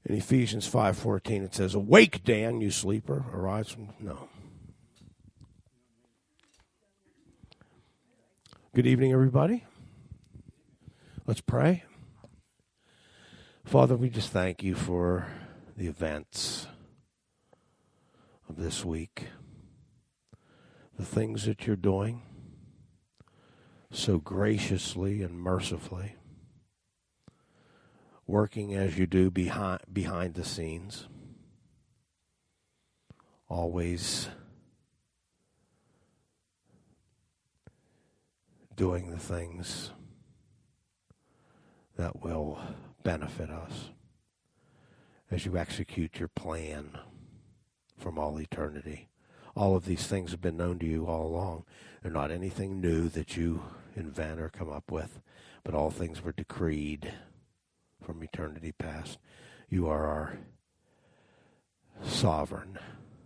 In Ephesians 5:14, it says, "Awake, Dan, you sleeper, arise from..." No. Good evening, everybody. Let's pray. Father, we just thank you for the events of this week, the things that you're doing so graciously and mercifully, working as you do behind the scenes, always doing the things that will benefit us as you execute your plan from all eternity. All of these things have been known to you all along. They're not anything new that you invent or come up with, but all things were decreed from eternity past. You are our sovereign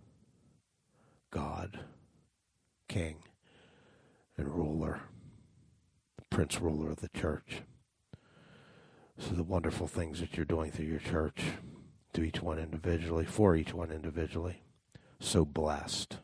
God, King, and ruler, the Prince Ruler of the church. So the wonderful things that you're doing through your church, to each one individually, for each one individually, so blessed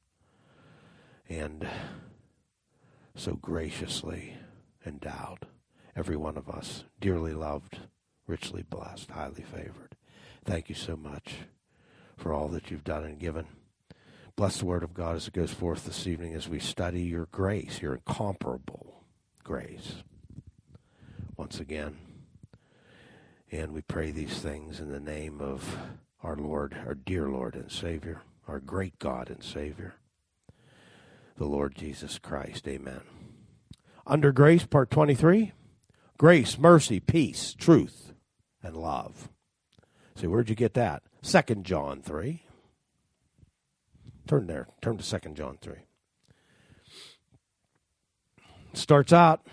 and so graciously endowed. Every one of us, dearly loved, richly blessed, highly favored. Thank you so much for all that you've done and given. Bless the word of God as it goes forth this evening as we study your grace, your incomparable grace. Once again, and we pray these things in the name of our Lord, our dear Lord and Savior, our great God and Savior, the Lord Jesus Christ. Amen. Under grace, part 23. Grace, mercy, peace, truth, and love. See, where'd you get that? 2 John 3. Turn there. Turn to 2 John 3. Starts out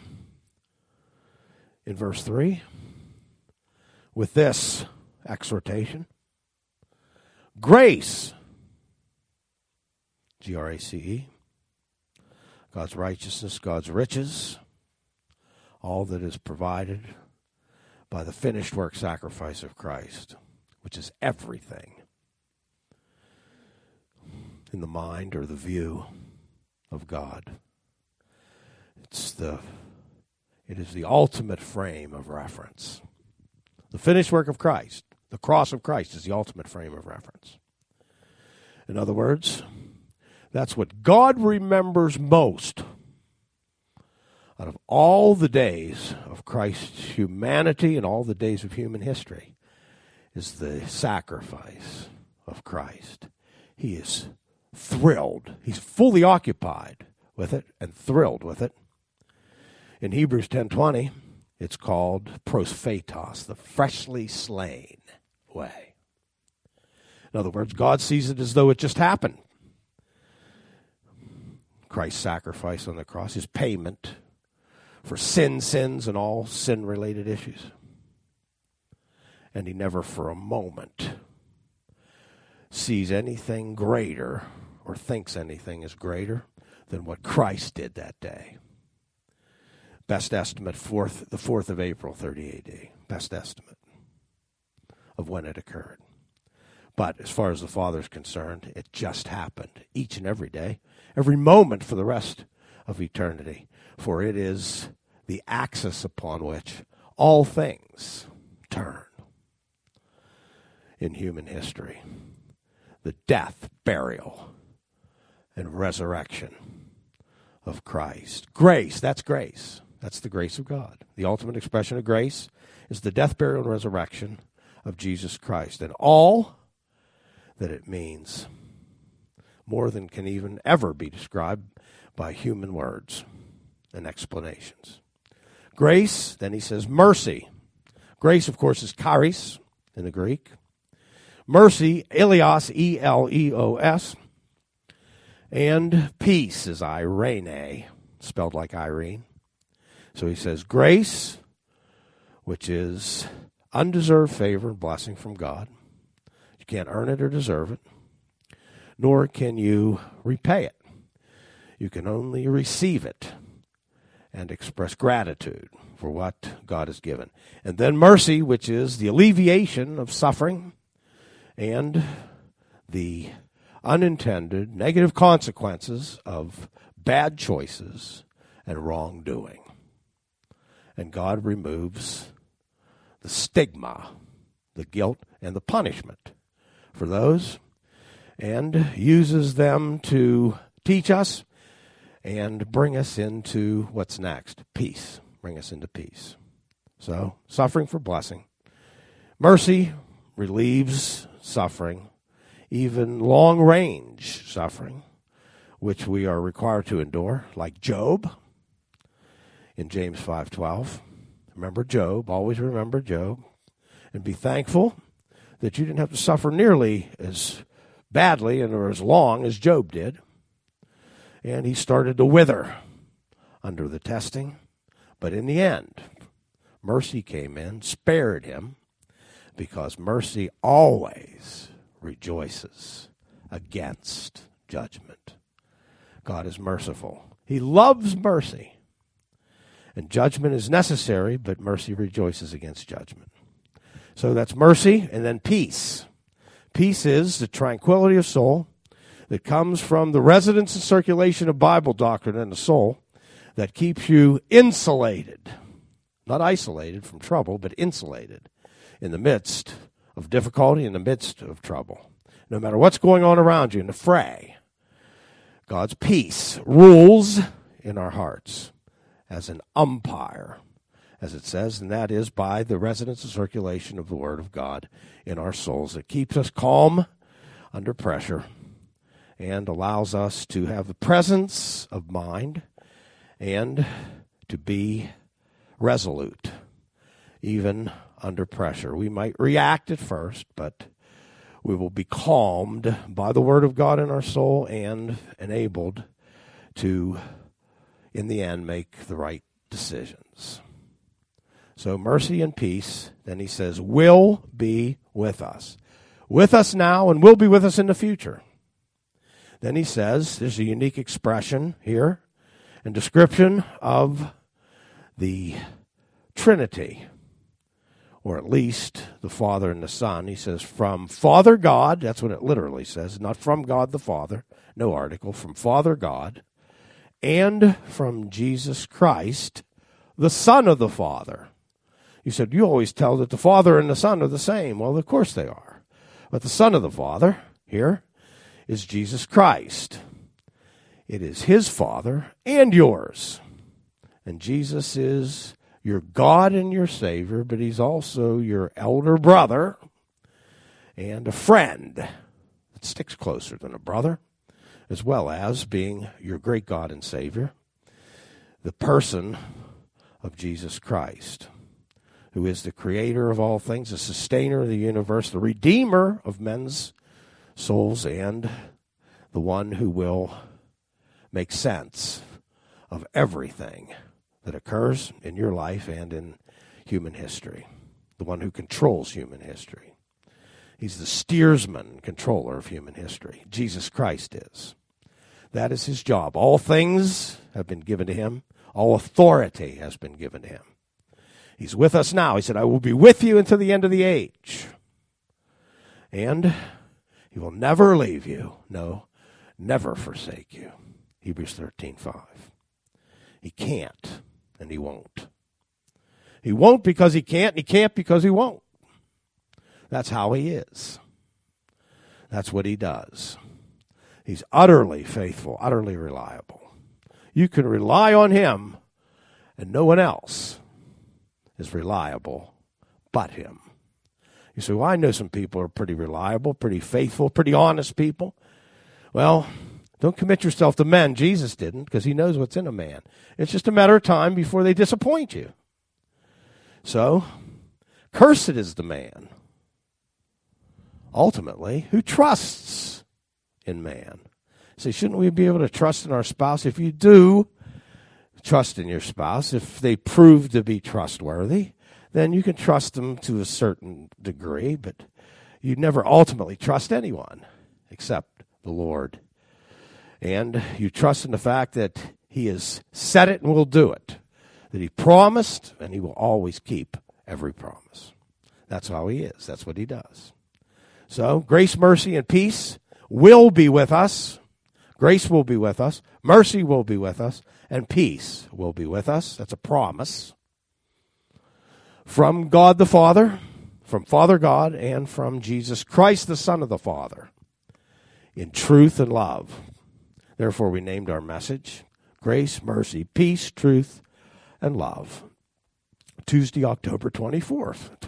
in verse 3 with this exhortation. Grace, G-R-A-C-E, God's righteousness, God's riches, all that is provided by the finished work sacrifice of Christ, which is everything in the mind or the view of God. It is the ultimate frame of reference. The finished work of Christ, the cross of Christ, is the ultimate frame of reference. In other words, that's what God remembers most out of all the days of Christ's humanity and all the days of human history, is the sacrifice of Christ. He is thrilled. He's fully occupied with it and thrilled with it. In Hebrews 10:20, it's called prosphatos, the freshly slain way. In other words, God sees it as though it just happened. Christ's sacrifice on the cross, his payment for sins, and all sin-related issues. And he never for a moment sees anything greater or thinks anything is greater than what Christ did that day. Best estimate, the 4th of April, 30 A.D. Best estimate of when it occurred. But as far as the Father's concerned, it just happened each and every day, every moment for the rest of eternity. For it is the axis upon which all things turn in human history. The death, burial, and resurrection of Christ. Grace, that's grace. That's the grace of God. The ultimate expression of grace is the death, burial, and resurrection of Jesus Christ. And all that it means, more than can even ever be described by human words and explanations. Grace, then he says mercy. Grace, of course, is charis in the Greek. Mercy, eleos, E-L-E-O-S. And peace is irene, spelled like Irene. So he says grace, which is undeserved favor and blessing from God. You can't earn it or deserve it, nor can you repay it. You can only receive it and express gratitude for what God has given. And then mercy, which is the alleviation of suffering and the unintended negative consequences of bad choices and wrongdoing. And God removes the stigma, the guilt, and the punishment for those, and uses them to teach us and bring us into what's next, peace. Bring us into peace. So, suffering for blessing. Mercy relieves suffering, even long-range suffering, which we are required to endure, like Job in James 5:12. Remember Job, always remember Job, and be thankful that you didn't have to suffer nearly as badly and or as long as Job did. And he started to wither under the testing. But in the end, mercy came in, spared him, because mercy always rejoices against judgment. God is merciful. He loves mercy. And judgment is necessary, but mercy rejoices against judgment. So that's mercy, and then peace. Peace is the tranquility of soul that comes from the residence and circulation of Bible doctrine in the soul that keeps you insulated, not isolated from trouble, but insulated in the midst of difficulty, in the midst of trouble. No matter what's going on around you in the fray, God's peace rules in our hearts as an umpire, as it says, and that is by the residence and circulation of the Word of God in our souls. It keeps us calm under pressure and allows us to have the presence of mind and to be resolute, even under pressure. We might react at first, but we will be calmed by the Word of God in our soul and enabled to, in the end, make the right decisions. So mercy and peace, then he says, will be with us. With us now and will be with us in the future. Then he says, there's a unique expression here and description of the Trinity, or at least the Father and the Son. He says, from Father God, that's what it literally says, not from God the Father, no article, from Father God, and from Jesus Christ, the Son of the Father. You said, you always tell that the Father and the Son are the same. Well, of course they are. But the Son of the Father here is Jesus Christ. It is his Father and yours. And Jesus is your God and your Savior, but he's also your elder brother and a friend that sticks closer than a brother, as well as being your great God and Savior, the person of Jesus Christ, who is the creator of all things, the sustainer of the universe, the redeemer of men's souls, and the one who will make sense of everything that occurs in your life and in human history, the one who controls human history. He's the steersman, controller of human history. Jesus Christ is. That is his job. All things have been given to him. All authority has been given to him. He's with us now. He said, I will be with you until the end of the age. And he will never leave you. No, never forsake you. Hebrews 13:5. He can't, and he won't. He won't because he can't, and he can't because he won't. That's how he is. That's what he does. He's utterly faithful, utterly reliable. You can rely on him, and no one else is reliable but him. You say, well, I know some people are pretty reliable, pretty faithful, pretty honest people. Well, don't commit yourself to men. Jesus didn't, because he knows what's in a man. It's just a matter of time before they disappoint you. So, cursed is the man, ultimately, who trusts in man. So shouldn't we be able to trust in our spouse? If you do trust in your spouse, if they prove to be trustworthy, then you can trust them to a certain degree, but you never ultimately trust anyone except the Lord. And you trust in the fact that He has said it and will do it. That he promised, and he will always keep every promise. That's how he is. That's what he does. So, grace, mercy, and peace will be with us. Grace will be with us. Mercy will be with us. And peace will be with us. That's a promise. From God the Father, from Father God, and from Jesus Christ, the Son of the Father, in truth and love. Therefore, we named our message, Grace, Mercy, Peace, Truth, and Love. Tuesday, October 25th,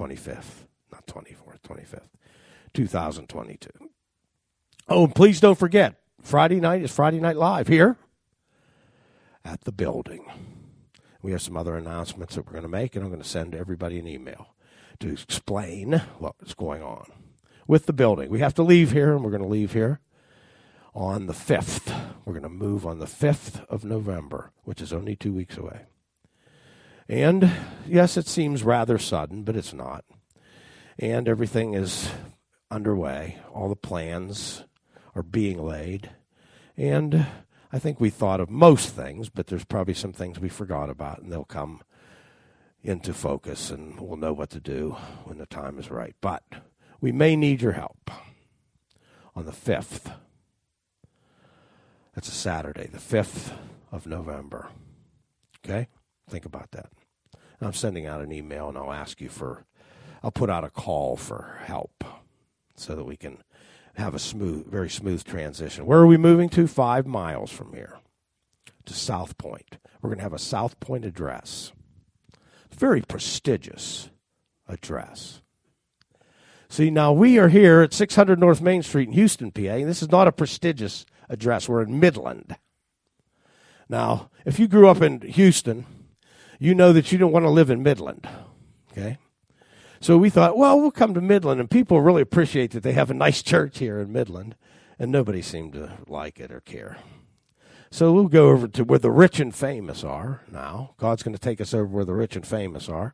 2022. Oh, and please don't forget, Friday night is Friday Night Live here at the building. We have some other announcements that we're going to make, and I'm going to send everybody an email to explain what is going on with the building. We have to leave here, and we're going to leave here on the 5th. We're going to move on the 5th of November, which is only 2 weeks away. And, yes, it seems rather sudden, but it's not. And everything is underway. All the plans are being laid. And I think we thought of most things, but there's probably some things we forgot about, and they'll come into focus, and we'll know what to do when the time is right. But we may need your help on the 5th. That's a Saturday, the 5th of November. Okay? Think about that. And I'm sending out an email, and I'll put out a call for help so that we can have a very smooth transition. Where are we moving to? 5 miles from here to South Point. We're going to have a South Point address. Very prestigious address. See, now we are here at 600 North Main Street in Houston, PA, and this is not a prestigious address. We're in Midland. Now, if you grew up in Houston, you know that you don't want to live in Midland, okay? So we thought, well, we'll come to Midland, and people really appreciate that they have a nice church here in Midland, and nobody seemed to like it or care. So we'll go over to where the rich and famous are now. God's going to take us over where the rich and famous are.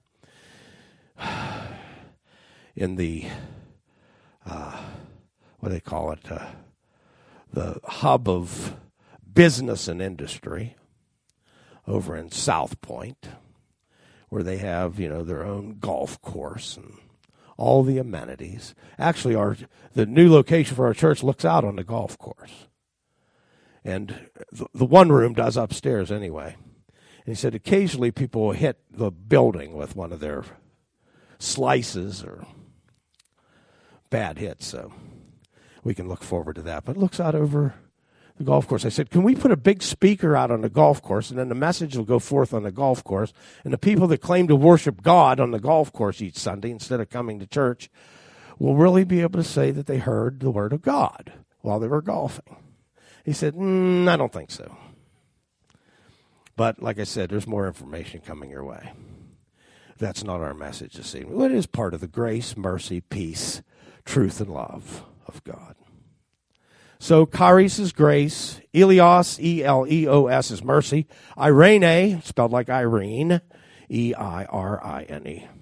In the, what do they call it, the hub of business and industry over in South Point, where they have, their own golf course and all the amenities. Actually, the new location for our church looks out on the golf course. And the one room does upstairs anyway. And he said occasionally people will hit the building with one of their slices or bad hits, so we can look forward to that. But it looks out over the golf course. I said, can we put a big speaker out on the golf course, and then the message will go forth on the golf course, and the people that claim to worship God on the golf course each Sunday instead of coming to church will really be able to say that they heard the word of God while they were golfing. He said, I don't think so. But like I said, there's more information coming your way. That's not our message this evening. It is part of the grace, mercy, peace, truth, and love of God. So charis is grace, Eleos, E-L-E-O-S is mercy, Irene, spelled like Irene, E-I-R-I-N-E.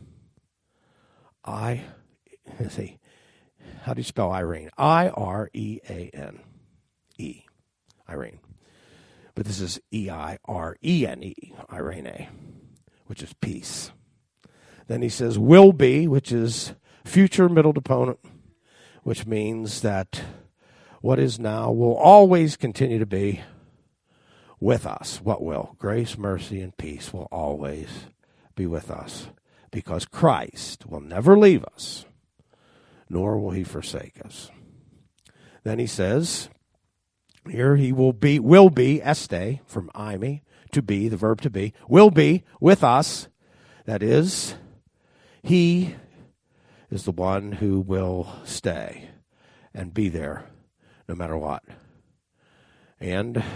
Let's see, how do you spell Irene? I-R-E-A-N-E, Irene. But this is E-I-R-E-N-E, Irene, which is peace. Then he says will be, which is future middle deponent, which means that what is now will always continue to be with us. What will? Grace, mercy, and peace will always be with us, because Christ will never leave us, nor will he forsake us. Then he says, here he will be, este, from eimi, to be, the verb to be, will be with us. That is, he is the one who will stay and be there no matter what. And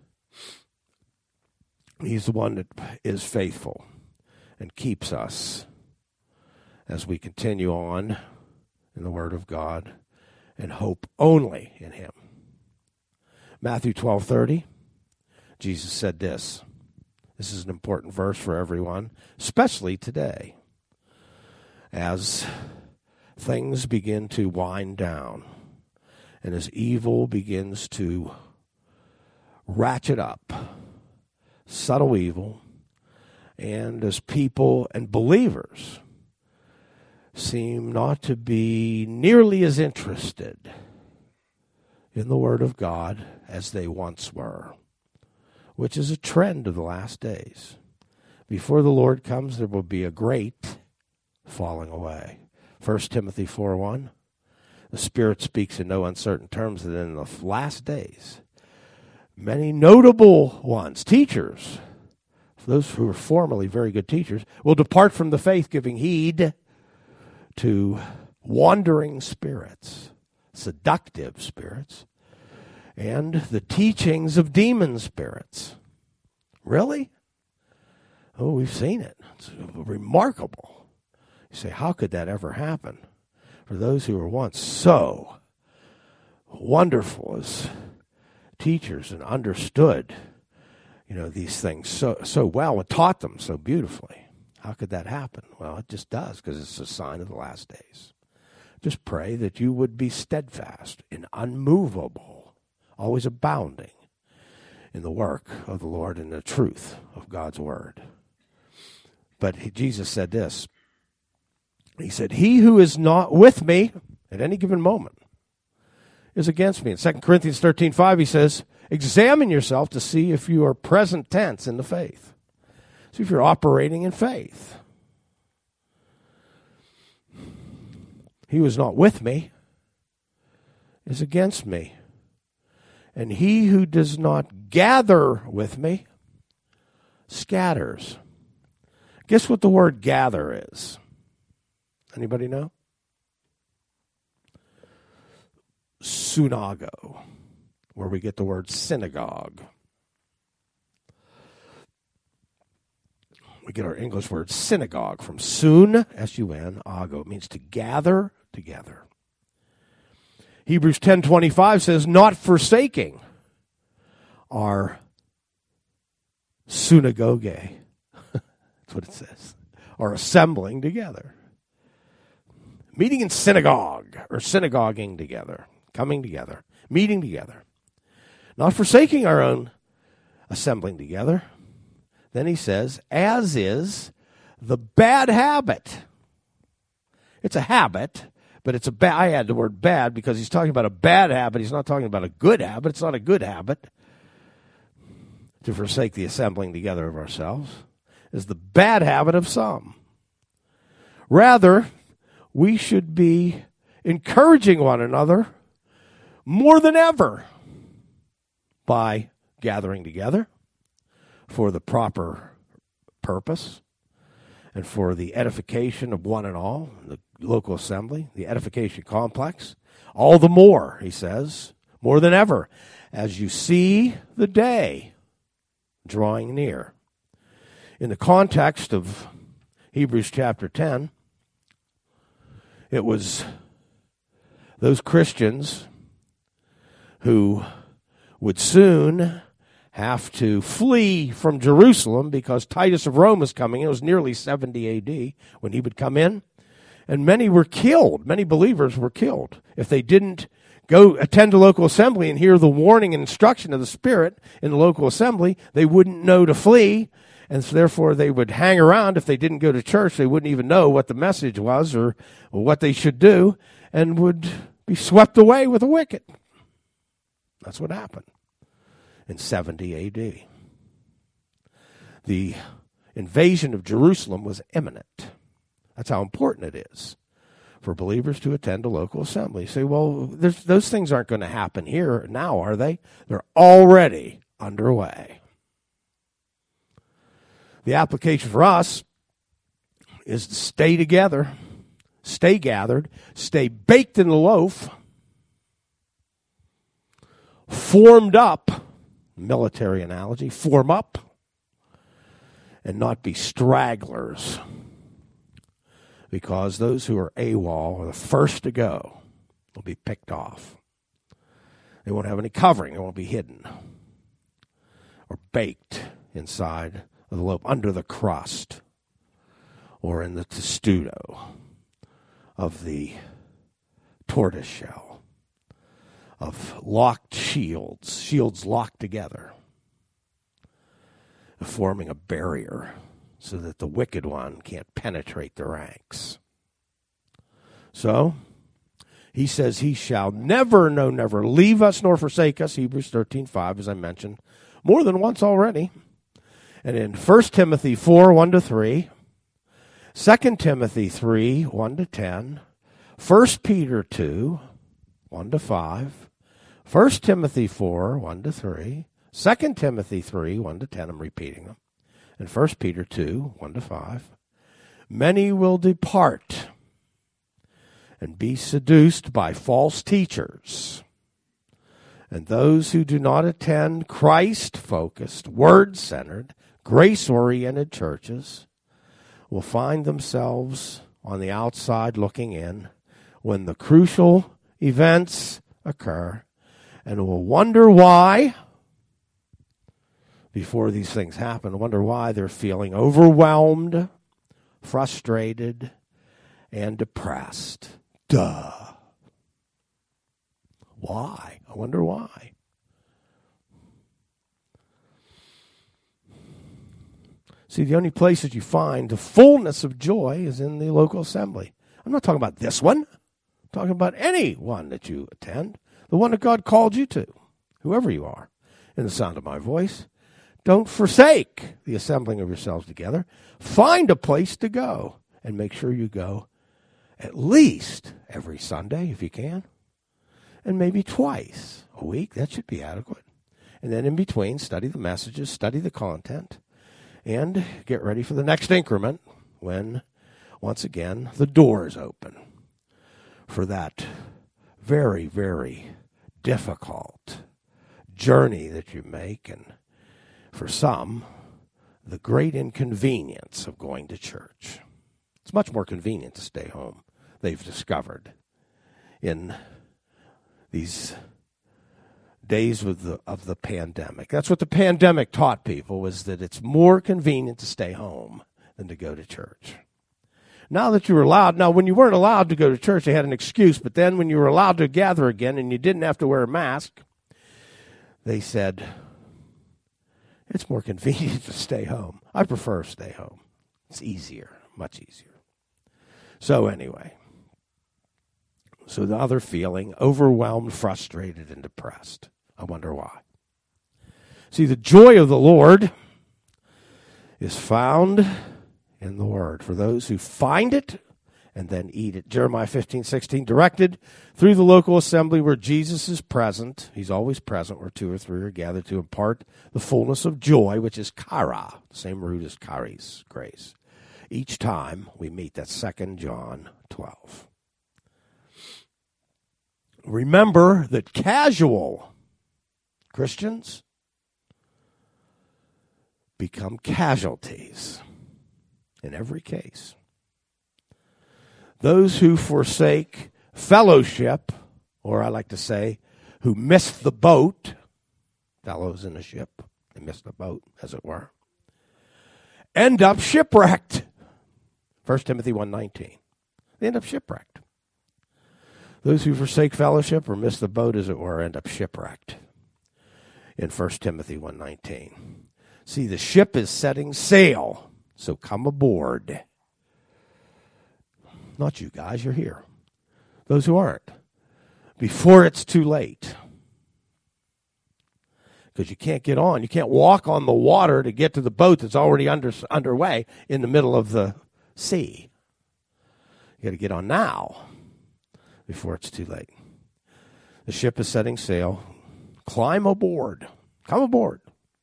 he's the one that is faithful and keeps us as we continue on in the Word of God and hope only in him. Matthew 12:30, Jesus said this. This is an important verse for everyone, especially today, as things begin to wind down and as evil begins to ratchet up subtle evil, and as people and believers seem not to be nearly as interested in the Word of God as they once were, which is a trend of the last days. Before the Lord comes, there will be a great falling away. 1 Timothy 4:1, the Spirit speaks in no uncertain terms that in the last days, many notable ones, teachers, those who were formerly very good teachers, will depart from the faith, giving heed to wandering spirits, seductive spirits, and the teachings of demon spirits. Really? Oh, we've seen it. It's remarkable. You say, how could that ever happen? For those who were once so wonderful as teachers and understood, these things so well and taught them so beautifully. How could that happen? Well, it just does, because it's a sign of the last days. Just pray that you would be steadfast and unmovable, always abounding in the work of the Lord and the truth of God's word. But Jesus said this. He said, he who is not with me at any given moment is against me. In 2 Corinthians 13:5, he says, examine yourself to see if you are present tense in the faith. See if you're operating in faith. He who is not with me is against me. And he who does not gather with me scatters. Guess what the word gather is? Anybody know? Sunago, where we get the word synagogue. We get our English word synagogue from sun, S-U-N, ago. It means to gather together. Hebrews 10:25 says, not forsaking our synagogue. That's what it says. Or assembling together. Meeting in synagogue, or synagoguing together, coming together, meeting together. Not forsaking our own assembling together. Then he says, as is the bad habit. It's a habit, but it's a bad. I add the word bad because he's talking about a bad habit. He's not talking about a good habit. It's not a good habit to forsake the assembling together of ourselves. It's the bad habit of some. Rather, we should be encouraging one another more than ever by gathering together for the proper purpose and for the edification of one and all, the local assembly, the edification complex. All the more, he says, more than ever, as you see the day drawing near. In the context of Hebrews chapter 10, it was those Christians who would soon have to flee from Jerusalem because Titus of Rome was coming. It was nearly 70 A.D. when he would come in. And many were killed. Many believers were killed. If they didn't go attend a local assembly and hear the warning and instruction of the Spirit in the local assembly, they wouldn't know to flee. And so therefore they would hang around. If they didn't go to church, they wouldn't even know what the message was or what they should do, and would be swept away with the wicked. That's what happened in 70 A.D. The invasion of Jerusalem was imminent. That's how important it is for believers to attend a local assembly. You say, well, those things aren't going to happen here now, are they? They're already underway. The application for us is to stay together, stay gathered, stay baked in the loaf, formed up, military analogy, form up, and not be stragglers. Because those who are AWOL are the first to go will be picked off. They won't have any covering. They won't be hidden or baked inside of the loaf, under the crust, or in the testudo of the tortoise shell, of locked shields locked together. forming a barrier so that the wicked one can't penetrate the ranks. So, he says he shall never, no, never leave us nor forsake us, Hebrews 13:5, as I mentioned, more than once already. And in 1 Timothy 4, 1-3, 2 Timothy 3, 1-10, 1 Peter 2, 1-5, 1 Timothy 4, 1-3, 2 Timothy 3, 1-10, I'm repeating them, and 1 Peter 2, 1-5, many will depart and be seduced by false teachers. And those who do not attend Christ-focused, word-centered, grace-oriented churches will find themselves on the outside looking in when the crucial events occur and will wonder why, before these things happen, wonder why they're feeling overwhelmed, frustrated, and depressed. Duh. Why? I wonder why. See, the only place that you find the fullness of joy is in the local assembly. I'm not talking about this one. I'm talking about any one that you attend, the one that God called you to, whoever you are, in the sound of my voice. Don't forsake the assembling of yourselves together. Find a place to go, and make sure you go at least every Sunday if you can, and maybe twice a week. That should be adequate. And then in between, study the messages, study the content, and get ready for the next increment when, once again, the doors open for that very, very difficult journey that you make, and for some, the great inconvenience of going to church. It's much more convenient to stay home, they've discovered in these days of the pandemic. That's what the pandemic taught people, was that it's more convenient to stay home than to go to church. Now that you were allowed, now when you weren't allowed to go to church, they had an excuse, but then when you were allowed to gather again and you didn't have to wear a mask, they said, it's more convenient to stay home. I prefer to stay home. It's easier, much easier. So anyway, so now they're feeling overwhelmed, frustrated, and depressed. I wonder why. See, the joy of the Lord is found in the Word for those who find it and then eat it. Jeremiah 15:16, directed through the local assembly where Jesus is present. He's always present where two or three are gathered to impart the fullness of joy, which is chara, the same root as charis, grace. Each time we meet, that's 2 John 12. Remember that casual Christians become casualties in every case. Those who forsake fellowship, or I like to say, who miss the boat, fellows in a ship, they miss the boat, as it were, end up shipwrecked. 1 Timothy 1:19. They end up shipwrecked. Those who forsake fellowship or miss the boat, as it were, end up shipwrecked. In 1 Timothy 1:19. See, the ship is setting sail, so come aboard. Not you guys, you're here. Those who aren't. Before it's too late. Because you can't get on. You can't walk on the water to get to the boat that's already underway in the middle of the sea. You got to get on now before it's too late. The ship is setting sail. Climb aboard. Come aboard.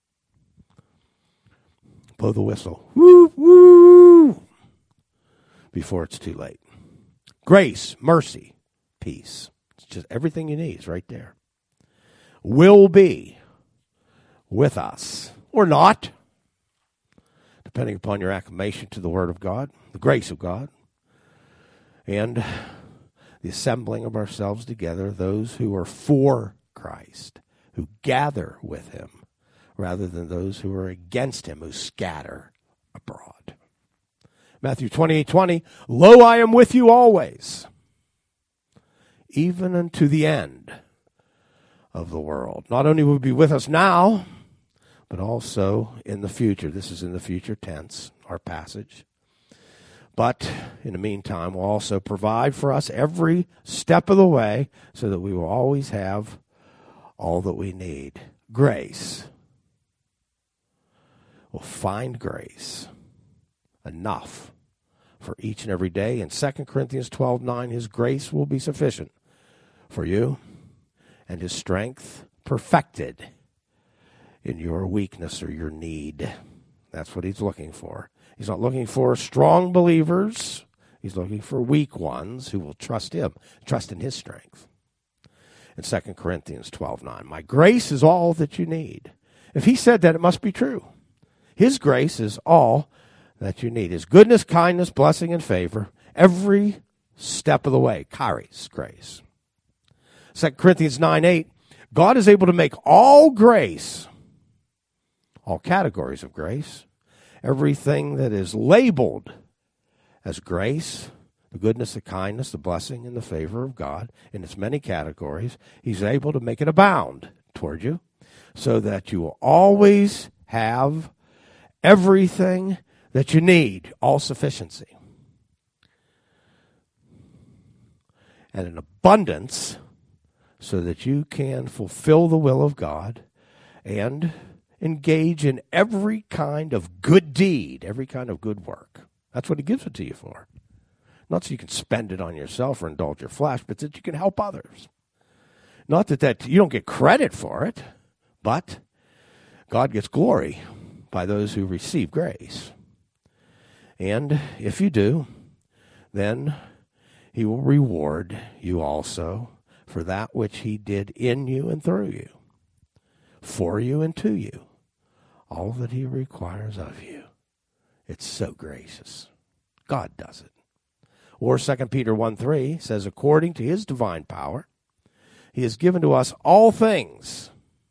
Blow the whistle. Woo, woo. Before it's too late. Grace, mercy, peace. It's just everything you need is right there. Will be with us or not, depending upon your acclamation to the Word of God, the grace of God, and the assembling of ourselves together, those who are for Christ, who gather with Him, rather than those who are against Him, who scatter abroad. Matthew 28:20, lo, I am with you always, even unto the end of the world. Not only will He be with us now, but also in the future. This is in the future tense, our passage. But in the meantime, will also provide for us every step of the way so that we will always have all that we need. Grace. We'll find grace enough for each and every day. In 2 Corinthians 12:9, his grace will be sufficient for you, and his strength perfected in your weakness or your need. That's what he's looking for. He's not looking for strong believers. He's looking for weak ones who will trust him, trust in his strength. In 2 Corinthians 12:9, my grace is all that you need. If he said that, it must be true. His grace is all that you need. His goodness, kindness, blessing, and favor, every step of the way, charis, grace. 2 Corinthians 9:8, God is able to make all grace, all categories of grace, everything that is labeled as grace, the goodness, the kindness, the blessing, and the favor of God in its many categories, he's able to make it abound toward you so that you will always have everything that you need, all sufficiency. And an abundance so that you can fulfill the will of God and engage in every kind of good deed, every kind of good work. That's what he gives it to you for. Not so you can spend it on yourself or indulge your flesh, but that you can help others. Not that you don't get credit for it, but God gets glory by those who receive grace. And if you do, then he will reward you also for that which he did in you and through you, for you and to you, all that he requires of you. It's so gracious. God does it. Or 2 Peter 1:3 says, according to his divine power, he has given to us all things,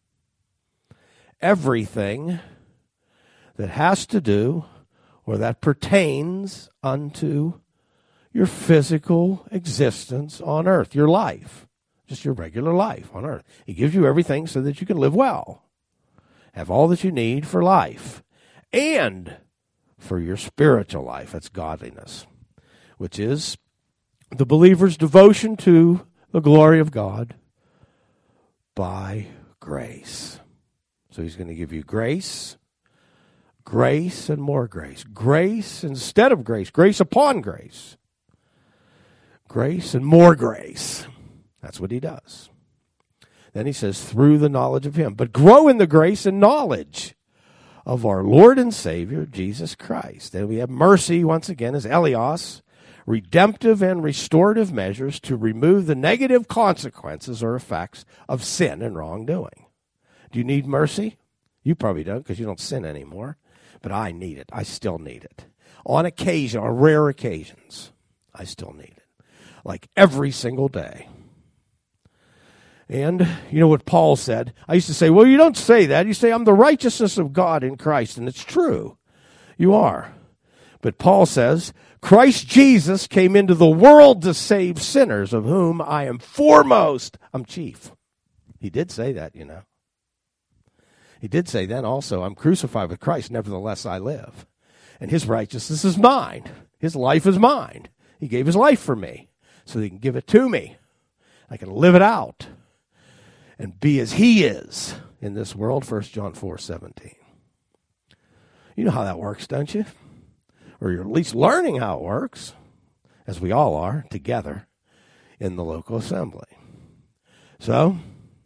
everything that has to do or that pertains unto your physical existence on earth, your life, just your regular life on earth. He gives you everything so that you can live well, have all that you need for life, and for your spiritual life. That's godliness, which is the believer's devotion to the glory of God by grace. So he's going to give you grace, grace and more grace. Grace instead of grace. Grace upon grace. Grace and more grace. That's what he does. Then he says, through the knowledge of him. But grow in the grace and knowledge of our Lord and Savior, Jesus Christ. Then we have mercy, once again, as Elios, redemptive and restorative measures to remove the negative consequences or effects of sin and wrongdoing. Do you need mercy? You probably don't because you don't sin anymore. But I need it. I still need it. On occasion, on rare occasions, I still need it. Like every single day. And you know what Paul said? I used to say, well, you don't say that. You say, I'm the righteousness of God in Christ. And it's true. You are. But Paul says, Christ Jesus came into the world to save sinners, of whom I am foremost. I'm chief. He did say that, you know. He did say then also, I'm crucified with Christ, nevertheless I live. And his righteousness is mine. His life is mine. He gave his life for me so that he can give it to me. I can live it out and be as he is in this world, 1 John 4:17. You know how that works, don't you? Or you're at least learning how it works, as we all are, together in the local assembly. So,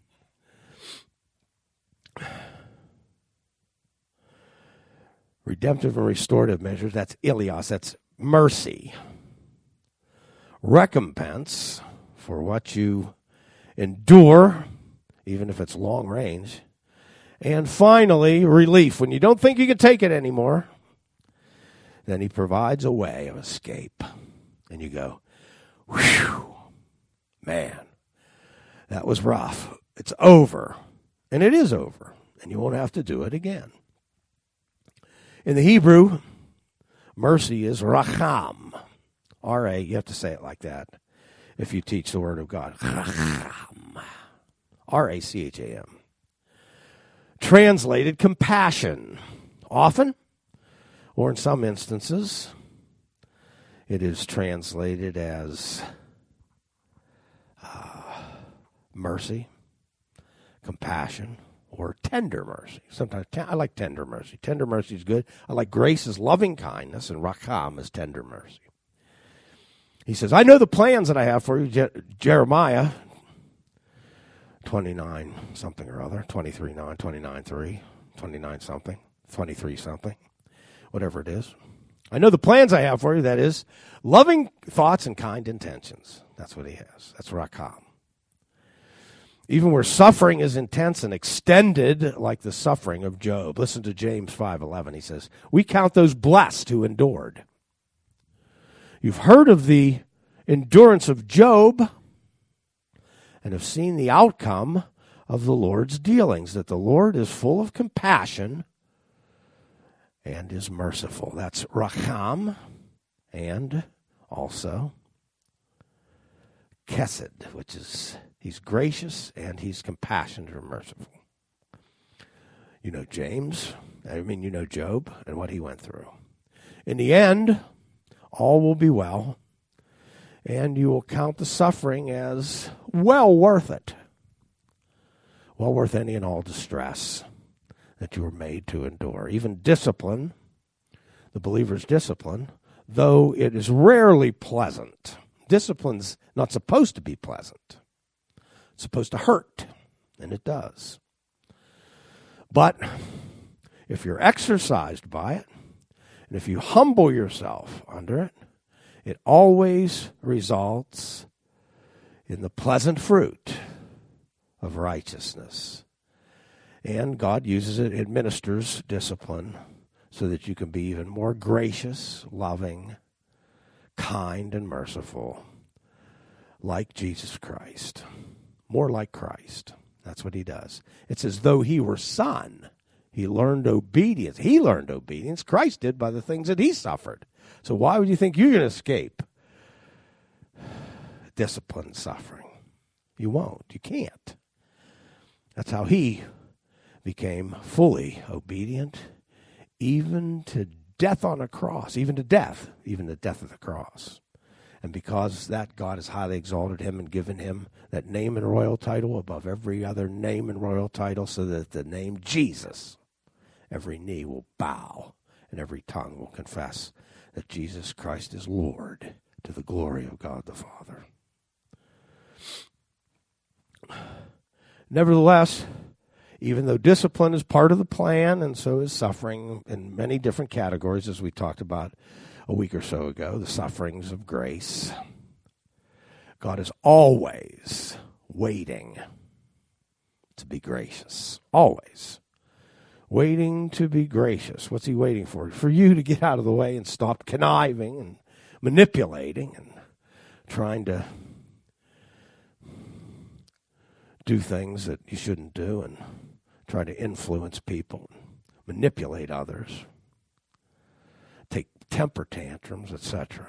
redemptive and restorative measures, that's Elios, that's mercy. Recompense for what you endure, even if it's long range. And finally, relief. When you don't think you can take it anymore, then he provides a way of escape. And you go, whew, man, that was rough. It's over. And it is over. And you won't have to do it again. In the Hebrew, mercy is racham. R-A, you have to say it like that if you teach the word of God. Racham. R-A-C-H-A-M. translated compassion. Often, or in some instances, it is translated as mercy, compassion, or tender mercy. Sometimes I like tender mercy. Tender mercy is good. I like grace is loving kindness, and racham is tender mercy. He says, I know the plans that I have for you, Jeremiah 29 something or other, 23:9, 29:3, 29 something, 23 something, whatever it is. I know the plans I have for you, that is, loving thoughts and kind intentions. That's what he has. That's racham. Even where suffering is intense and extended, like the suffering of Job. Listen to James 5:11. He says, we count those blessed who endured. You've heard of the endurance of Job and have seen the outcome of the Lord's dealings, that the Lord is full of compassion and is merciful. That's racham, and also chesed, which is he's gracious and he's compassionate or merciful. You know James, you know Job and what he went through. In the end, all will be well, and you will count the suffering as well worth it. Well worth any and all distress that you were made to endure. Even discipline, the believer's discipline, though it is rarely pleasant. Discipline's not supposed to be pleasant. It's supposed to hurt, and it does. But if you're exercised by it, and if you humble yourself under it, it always results in the pleasant fruit of righteousness. And God uses it, administers discipline so that you can be even more gracious, loving, kind, and merciful, like Jesus Christ. More like Christ. That's what he does. It's as though he were son. He learned obedience. He learned obedience. Christ did by the things that he suffered. So why would you think you're going to escape discipline suffering? You won't. You can't. That's how he became fully obedient, even to death on a cross, even the death of the cross. And because that, God has highly exalted him and given him that name and royal title above every other name and royal title, so that the name Jesus, every knee will bow and every tongue will confess that Jesus Christ is Lord, to the glory of God the Father. Nevertheless, even though discipline is part of the plan, and so is suffering in many different categories, as we talked about a week or so ago, the sufferings of grace, God is always waiting to be gracious. Always waiting to be gracious. What's he waiting for? For you to get out of the way and stop conniving and manipulating and trying to do things that you shouldn't do and try to influence people, manipulate others, take temper tantrums, etc.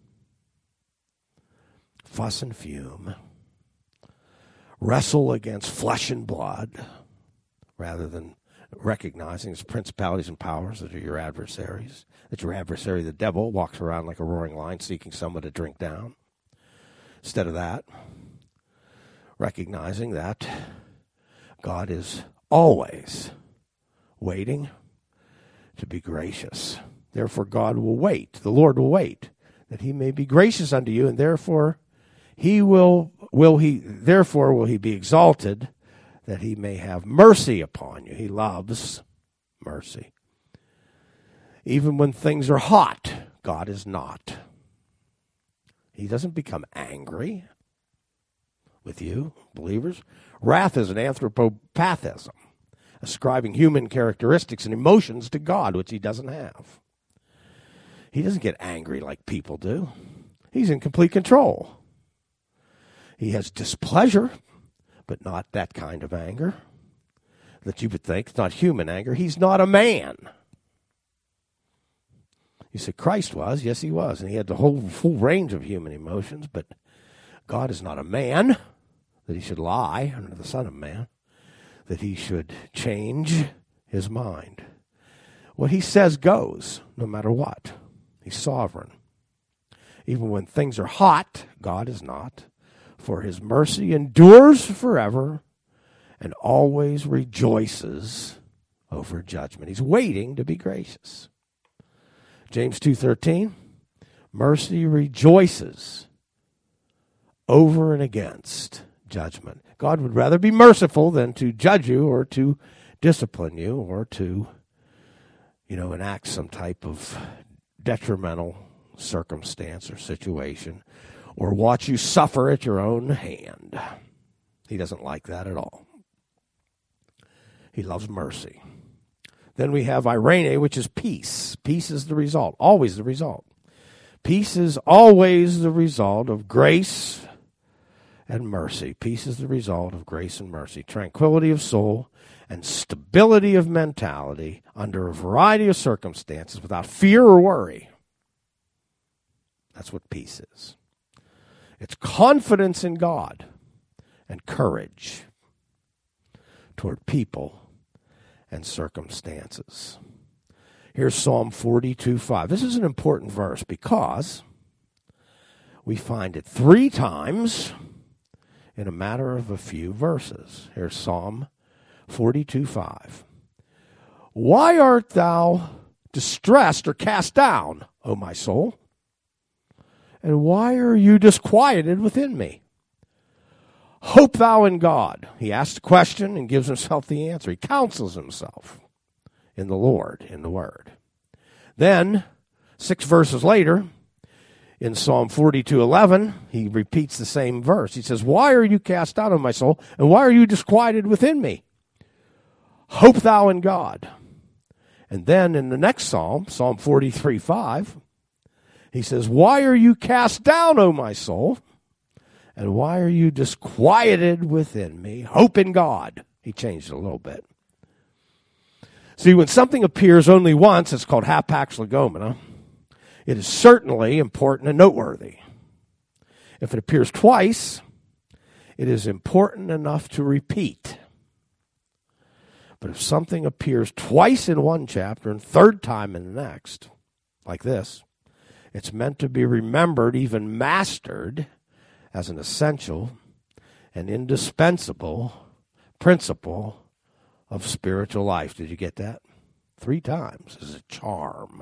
Fuss and fume, wrestle against flesh and blood, rather than recognizing as principalities and powers that are your adversaries, that your adversary, the devil, walks around like a roaring lion seeking someone to drink down. Instead of that, recognizing that God is always waiting to be gracious. Therefore, God will wait. The Lord will wait that he may be gracious unto you, and therefore he will he be exalted, that he may have mercy upon you. He loves mercy. Even when things are hot, God is not. He doesn't become angry with you, believers. Wrath is an anthropopathism, ascribing human characteristics and emotions to God, which he doesn't have. He doesn't get angry like people do. He's in complete control. He has displeasure, but not that kind of anger that you would think. It's not human anger. He's not a man. You say Christ was. Yes, he was. And he had the whole full range of human emotions, but God is not a man that he should lie, under the Son of Man. that he should change his mind. What he says goes, no matter what. He's sovereign. Even when things are hot, God is not. For his mercy endures forever and always rejoices over judgment. He's waiting to be gracious. James 2:13, mercy rejoices over and against judgment. God would rather be merciful than to judge you or to discipline you or to, enact some type of detrimental circumstance or situation or watch you suffer at your own hand. He doesn't like that at all. He loves mercy. Then we have eirene, which is peace. Peace is the result, always the result. Peace is always the result of grace and mercy. Peace is the result of grace and mercy. Tranquility of soul and stability of mentality under a variety of circumstances without fear or worry. That's what peace is. It's confidence in God and courage toward people and circumstances. Here's Psalm 42:5. This is an important verse because we find it 3 times in a matter of a few verses. Here's Psalm 42:5. Why art thou distressed or cast down, O my soul? And why are you disquieted within me? Hope thou in God. He asks the question and gives himself the answer. He counsels himself in the Lord, in the Word. Then, 6 verses later, in Psalm 42:11, he repeats the same verse. He says, why are you cast down, O my soul, and why are you disquieted within me? Hope thou in God. And then in the next psalm, Psalm 43:5, he says, why are you cast down, O my soul? And why are you disquieted within me? Hope in God. He changed it a little bit. See, when something appears only once, it's called hapax legomena. It is certainly important and noteworthy. If it appears twice, it is important enough to repeat. But if something appears twice in one chapter and 3rd time in the next, like this, it's meant to be remembered, even mastered, as an essential and indispensable principle of spiritual life. Did you get that? 3 times is a charm.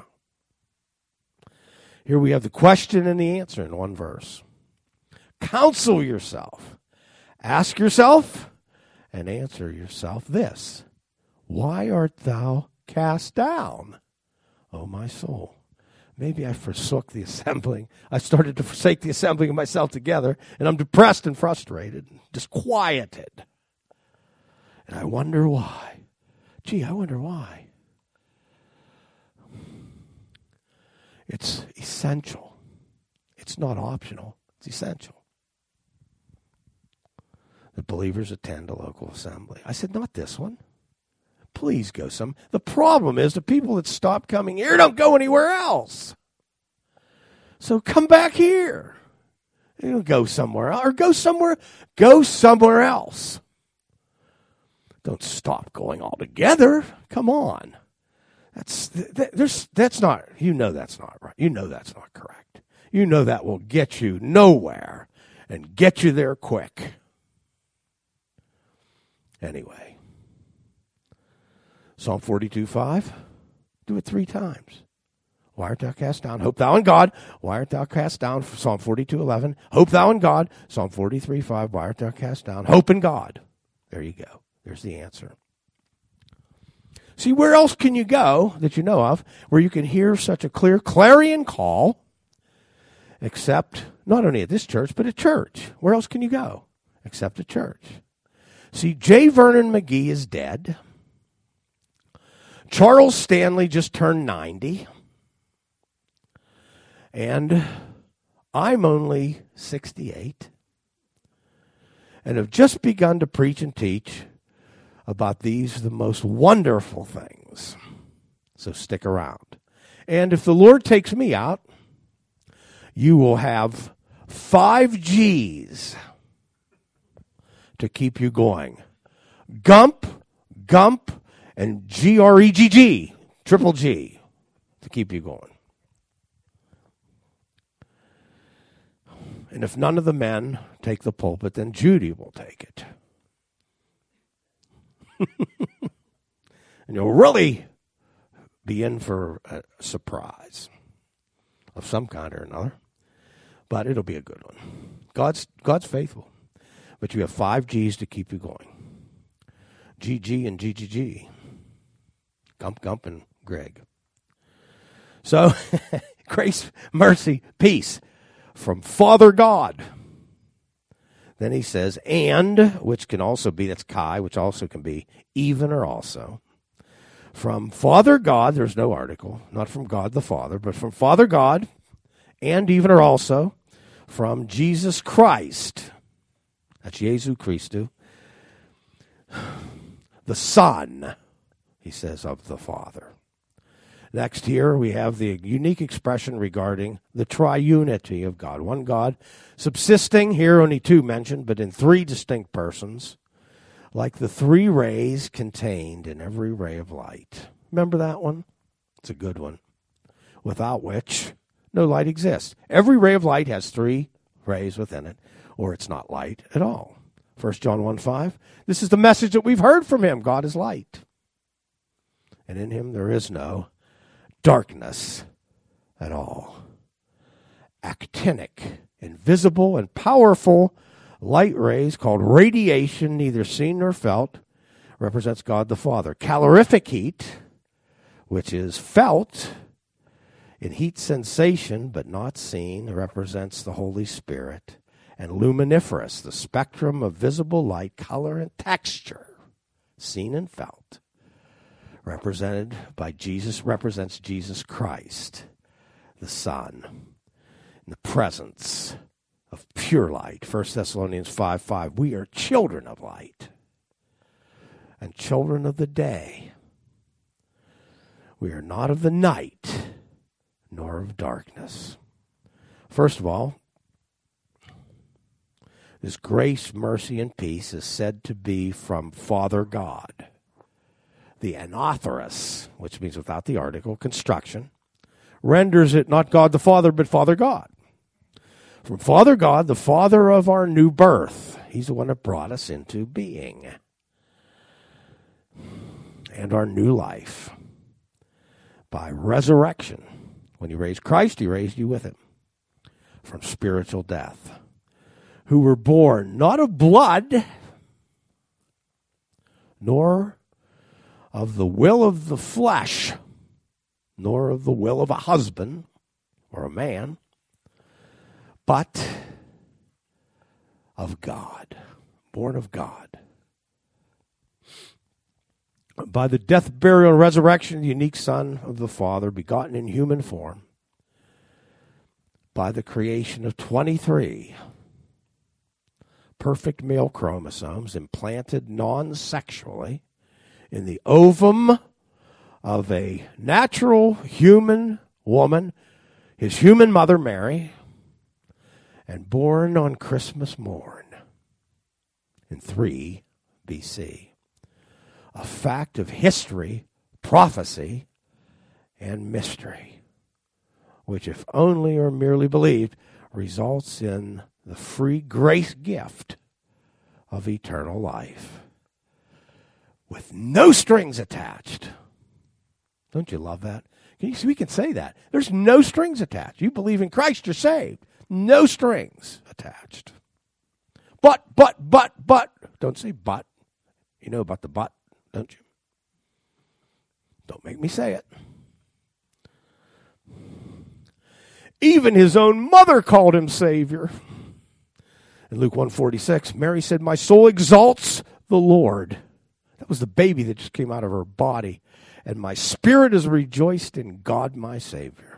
Here we have the question and the answer in one verse. Counsel yourself. Ask yourself and answer yourself this. Why art thou cast down, O my soul? Maybe I forsook the assembling. I started to forsake the assembling of myself together, and I'm depressed and frustrated, disquieted. And I wonder why. Gee, I wonder why. It's essential. It's not optional. It's essential that believers attend a local assembly. I said, not this one. Please go some. The problem is the people that stop coming here don't go anywhere else. So come back here. You don't go somewhere else. Or go somewhere else. Don't stop going altogether. Come on. That's not, that's not right. That's not correct. That will get you nowhere and get you there quick. Anyway. Psalm 42:5, do it 3 times. Why art thou cast down? Hope thou in God. Why art thou cast down? Psalm 42:11. Hope thou in God. Psalm 43:5. Why art thou cast down? Hope in God. There you go. There's the answer. See, where else can you go that you know of where you can hear such a clear clarion call except not only at this church, but at church? Where else can you go except at church? See, J. Vernon McGee is dead. Charles Stanley just turned 90. And I'm only 68. And have just begun to preach and teach about the most wonderful things. So stick around. And if the Lord takes me out, you will have 5 G's to keep you going Gump, and Gregg, triple G, to keep you going. And if none of the men take the pulpit, then Judy will take it. And you'll really be in for a surprise of some kind or another. But it'll be a good one. God's faithful. But you have 5 G's to keep you going. GG and GGG. Gump, and Greg. So, grace, mercy, peace from Father God. Then he says, and, which can also be, that's Kai, which also can be even or also. From Father God, there's no article, not from God the Father, but from Father God, and even or also, from Jesus Christ. That's Jesu Christu. The Son, he says, of the Father. Next here we have the unique expression regarding the triunity of God. One God subsisting, here only 2 mentioned, but in 3 distinct persons, like the 3 rays contained in every ray of light. Remember that one? It's a good one. Without which no light exists. Every ray of light has 3 rays within it, or it's not light at all. 1 John 1:5. This is the message that we've heard from him. God is light. And in him there is no darkness at all. Actinic, invisible, and powerful light rays called radiation, neither seen nor felt, represents God the Father. Calorific heat, which is felt in heat sensation but not seen, represents the Holy Spirit. And luminiferous, the spectrum of visible light, color, and texture, seen and felt, represented by Jesus, represents Jesus Christ, the Son, in the presence of pure light. 1 Thessalonians 5:5, we are children of light and children of the day. We are not of the night, nor of darkness. First of all, this grace, mercy, and peace is said to be from Father God. The anotherous, which means without the article, construction, renders it not God the Father, but Father God. From Father God, the Father of our new birth. He's the one that brought us into being. And our new life. By resurrection. When he raised Christ, he raised you with him. From spiritual death. Who were born not of blood, nor of the will of the flesh, nor of the will of a husband or a man, but of God, born of God. By the death, burial, and resurrection of the unique Son of the Father, begotten in human form, by the creation of 23 perfect male chromosomes implanted non-sexually in the ovum of a natural human woman, his human mother Mary, and born on Christmas morn in 3 BC. A fact of history, prophecy, and mystery, which if only or merely believed, results in the free grace gift of eternal life with no strings attached. Don't you love that? We can say that. There's no strings attached. You believe in Christ, you're saved. No strings attached. But. Don't say but. You know about the but, don't you? Don't make me say it. Even his own mother called him Savior. In Luke 1:46, Mary said, my soul exalts the Lord. That was the baby that just came out of her body. And my spirit is rejoiced in God my Savior.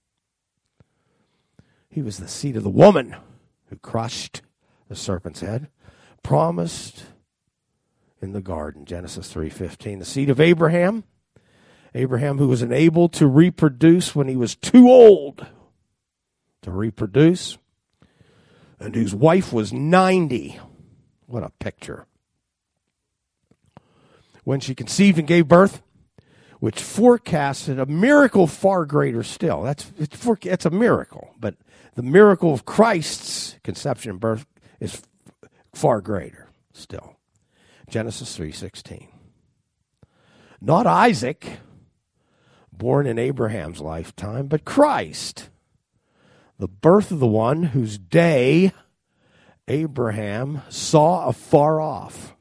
He was the seed of the woman who crushed the serpent's head, promised in the garden, Genesis 3:15. The seed of Abraham who was enabled to reproduce when he was too old to reproduce, and whose wife was 90. What a picture. when she conceived and gave birth, which forecasted a miracle far greater still. It's a miracle, but the miracle of Christ's conception and birth is far greater still. Genesis 3:16. Not Isaac, born in Abraham's lifetime, but Christ, the birth of the one whose day Abraham saw afar off,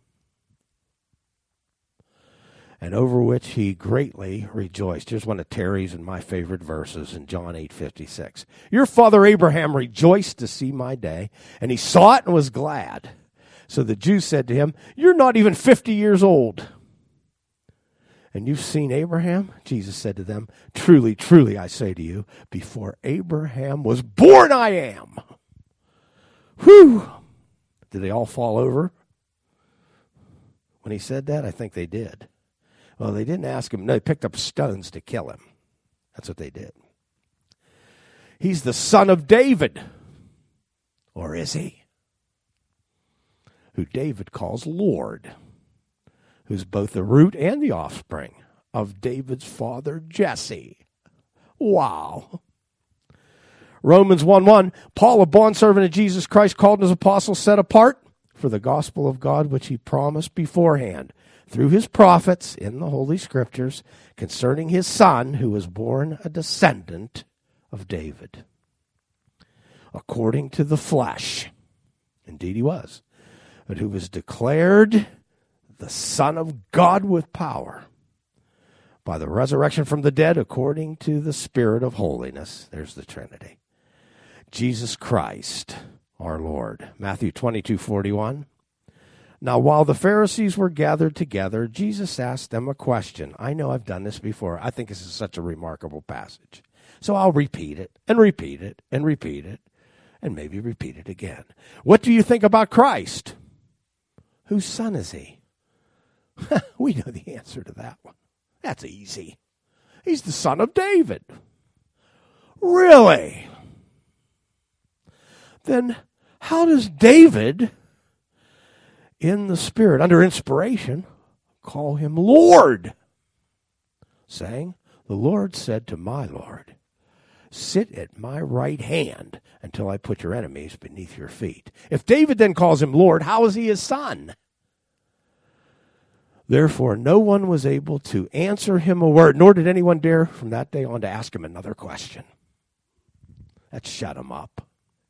and over which he greatly rejoiced. Here's one of Terry's and my favorite verses in John 8:56. Your father Abraham rejoiced to see my day, and he saw it and was glad. So the Jews said to him, you're not even 50 years old, and you've seen Abraham? Jesus said to them, truly, truly, I say to you, before Abraham was born, I am. Whew! Did they all fall over when he said that? I think they did. Well, they didn't ask him. No, they picked up stones to kill him. That's what they did. He's the son of David. Or is he? Who David calls Lord. Who's both the root and the offspring of David's father, Jesse. Wow. Romans 1:1, Paul, a bondservant of Jesus Christ, called as apostle, set apart for the gospel of God, which he promised beforehand through his prophets in the Holy Scriptures concerning his son, who was born a descendant of David, according to the flesh. Indeed he was. But who was declared the Son of God with power by the resurrection from the dead, according to the Spirit of holiness. There's the Trinity. Jesus Christ, our Lord. Matthew 22:41. Now, while the Pharisees were gathered together, Jesus asked them a question. I know I've done this before. I think this is such a remarkable passage. So I'll repeat it and repeat it and repeat it and maybe repeat it again. What do you think about Christ? Whose son is he? We know the answer to that one. That's easy. He's the son of David. Really? Then how does David, in the Spirit, under inspiration, call him Lord? Saying, the Lord said to my Lord, sit at my right hand until I put your enemies beneath your feet. If David then calls him Lord, how is he his son? Therefore, no one was able to answer him a word, nor did anyone dare from that day on to ask him another question. That shut him up.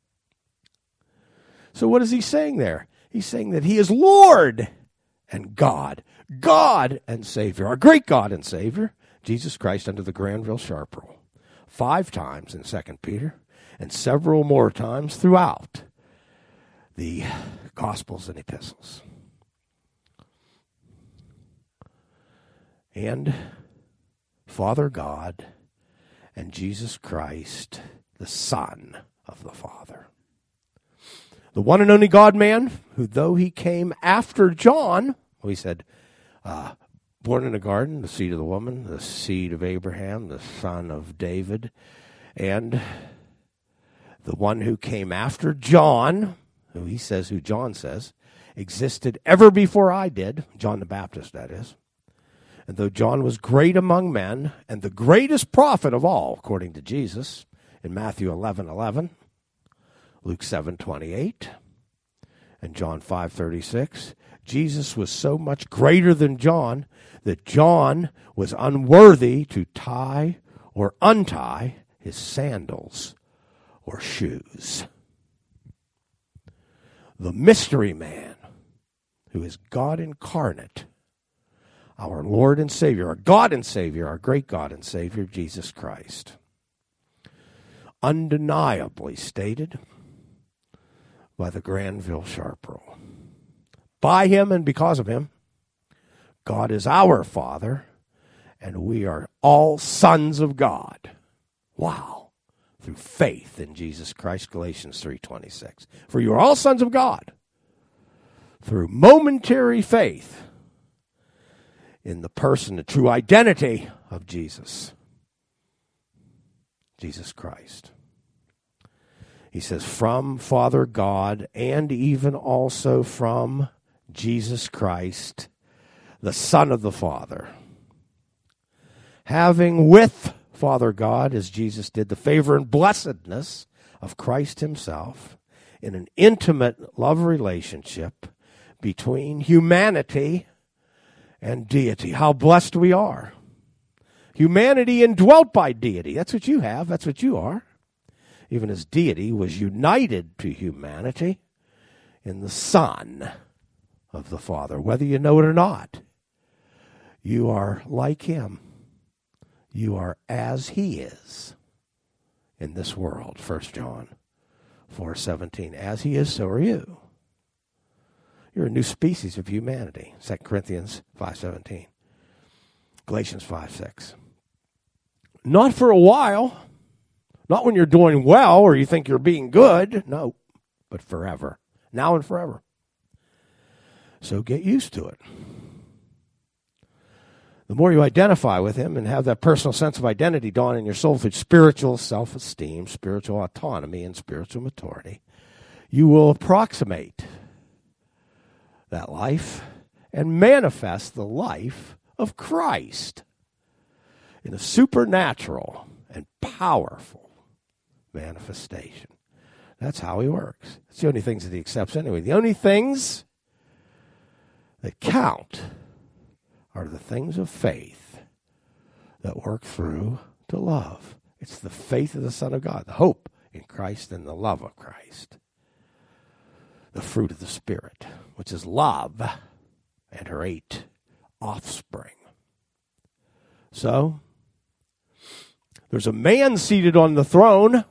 So what is he saying there? He's saying that he is Lord and God and Savior, our great God and Savior, Jesus Christ under the Granville Sharp Rule. 5 times in 2 Peter and several more times throughout the Gospels and Epistles. And Father God and Jesus Christ, the Son of the Father. The one and only God-man, who though he came after John, we said, born in a garden, the seed of the woman, the seed of Abraham, the son of David, and the one who came after John, who John says, existed ever before I did, John the Baptist, that is. And though John was great among men, and the greatest prophet of all, according to Jesus, in Matthew 11:11, Luke 7:28, and John 5:36, Jesus was so much greater than John that John was unworthy to tie or untie his sandals or shoes. The mystery man, who is God incarnate, our Lord and Savior, our God and Savior, our great God and Savior, Jesus Christ. Undeniably stated by the Granville Sharp Rule. By him and because of him, God is our Father, and we are all sons of God. Wow. Through faith in Jesus Christ, Galatians 3:26. For you are all sons of God through momentary faith in the person, the true identity of Jesus Christ. He says, from Father God and even also from Jesus Christ, the Son of the Father. Having with Father God, as Jesus did, the favor and blessedness of Christ himself in an intimate love relationship between humanity and deity. How blessed we are. Humanity indwelt by deity. That's what you have. That's what you are. Even as deity was united to humanity in the Son of the Father. Whether you know it or not, you are like him. You are as he is in this world. 1 John 4:17. As he is, so are you. You're a new species of humanity. 2 Corinthians 5:17. Galatians 5:6. Not for a while. Not when you're doing well or you think you're being good. No, but forever. Now and forever. So get used to it. The more you identify with him and have that personal sense of identity dawn in your soul through spiritual self-esteem, spiritual autonomy, and spiritual maturity, you will approximate that life and manifest the life of Christ in a supernatural and powerful manifestation. That's how he works. It's the only things that he accepts anyway. The only things that count are the things of faith that work through to love. It's the faith of the Son of God, the hope in Christ and the love of Christ. The fruit of the Spirit, which is love and her 8 offspring. So, there's a man seated on the throne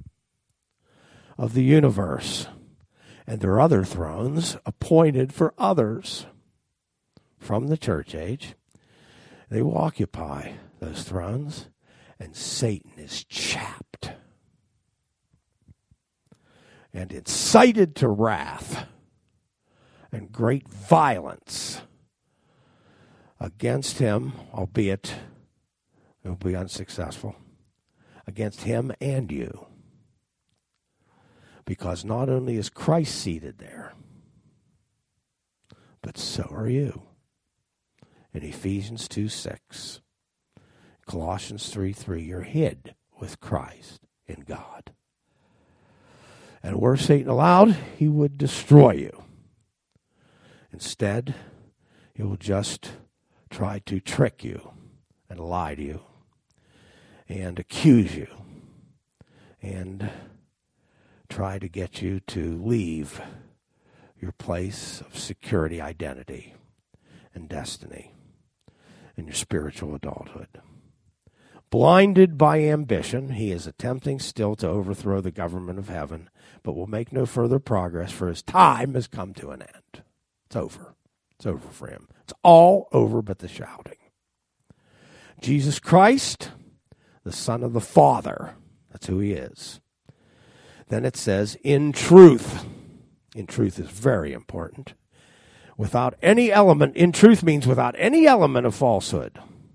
of the universe, and there are other thrones appointed for others from the church age. They will occupy those thrones, and Satan is chapped and incited to wrath and great violence against him, albeit it will be unsuccessful, against him and you. Because not only is Christ seated there, but so are you. In Ephesians 2:6, Colossians 3:3, you're hid with Christ in God. And were Satan allowed, he would destroy you. Instead, he will just try to trick you and lie to you and accuse you and try to get you to leave your place of security, identity, and destiny in your spiritual adulthood. Blinded by ambition, he is attempting still to overthrow the government of heaven, but will make no further progress, for his time has come to an end. It's over. It's over for him. It's all over but the shouting. Jesus Christ, the Son of the Father, that's who he is. Then it says, in truth. In truth is very important. Without any element, in truth means without any element of falsehood.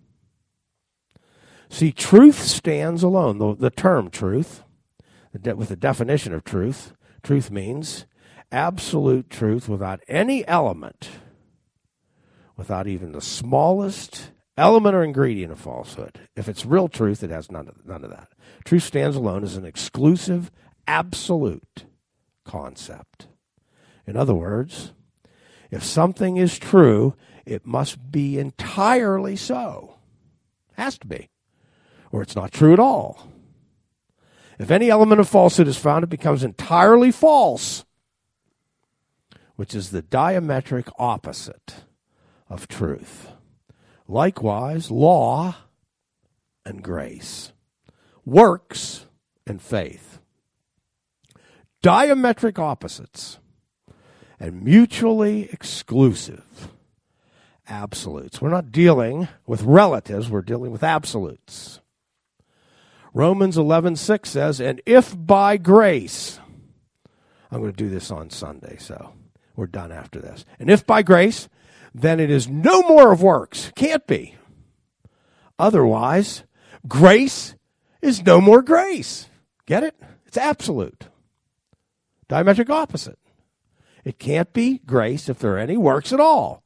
See, truth stands alone. The term truth, with the definition of truth, truth means absolute truth without any element, without even the smallest element or ingredient of falsehood. If it's real truth, it has none of that. Truth stands alone as an exclusive, absolute concept. In other words, if something is true, it must be entirely so. Has to be. Or it's not true at all. If any element of falsehood is found, it becomes entirely false, which is the diametric opposite of truth. Likewise, law and grace, works and faith. Diametric opposites and mutually exclusive absolutes. We're not dealing with relatives, we're dealing with absolutes. Romans 11:6 says, and if by grace, I'm going to do this on Sunday, so we're done after this. And if by grace, then it is no more of works. Can't be. Otherwise, grace is no more grace. Get it? It's absolute. Diametric opposite. It can't be grace if there are any works at all.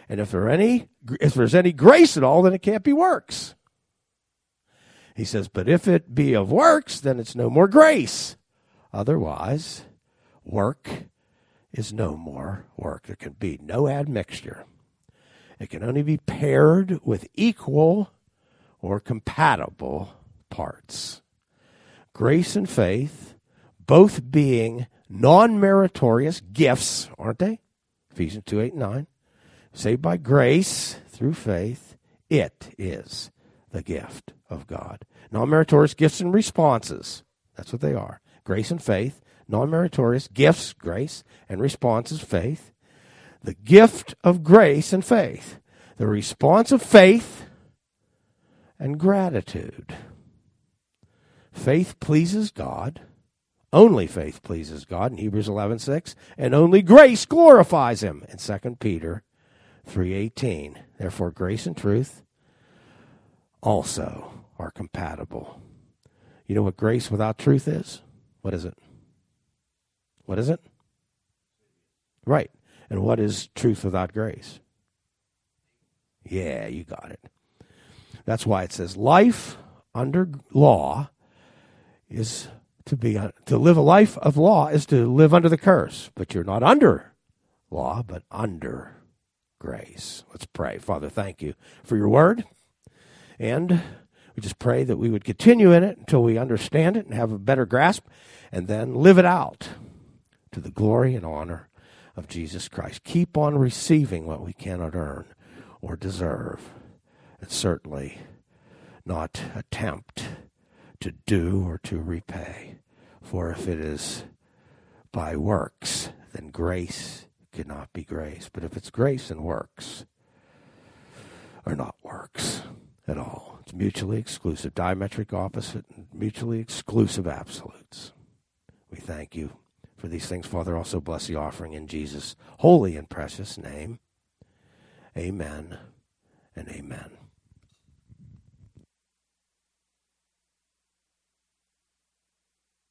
And if there's any grace at all, then it can't be works. He says, but if it be of works, then it's no more grace. Otherwise, work is no more work. There can be no admixture. It can only be paired with equal or compatible parts. Grace and faith, both being non-meritorious gifts, aren't they? Ephesians 2, 8, and 9. Saved by grace through faith, it is the gift of God. Non-meritorious gifts and responses. That's what they are. Grace and faith. Non-meritorious gifts, grace, and responses, faith. The gift of grace and faith. The response of faith and gratitude. Faith pleases God. Only faith pleases God in Hebrews 11:6, and only grace glorifies him in 2 Peter 3:18. Therefore, grace and truth also are compatible. You know what grace without truth is? What is it? What is it? Right. And what is truth without grace? Yeah, you got it. That's why it says life under law is to live a life of law is to live under the curse. But you're not under law, but under grace. Let's pray. Father, thank you for your word. And we just pray that we would continue in it until we understand it and have a better grasp, and then live it out to the glory and honor of Jesus Christ. Keep on receiving what we cannot earn or deserve, and certainly not attempt to do or to repay. For if it is by works, then grace cannot be grace. But if it's grace and works are not works at all. It's mutually exclusive, diametric opposite, and mutually exclusive absolutes. We thank you for these things, Father. Also bless the offering in Jesus' holy and precious name. Amen.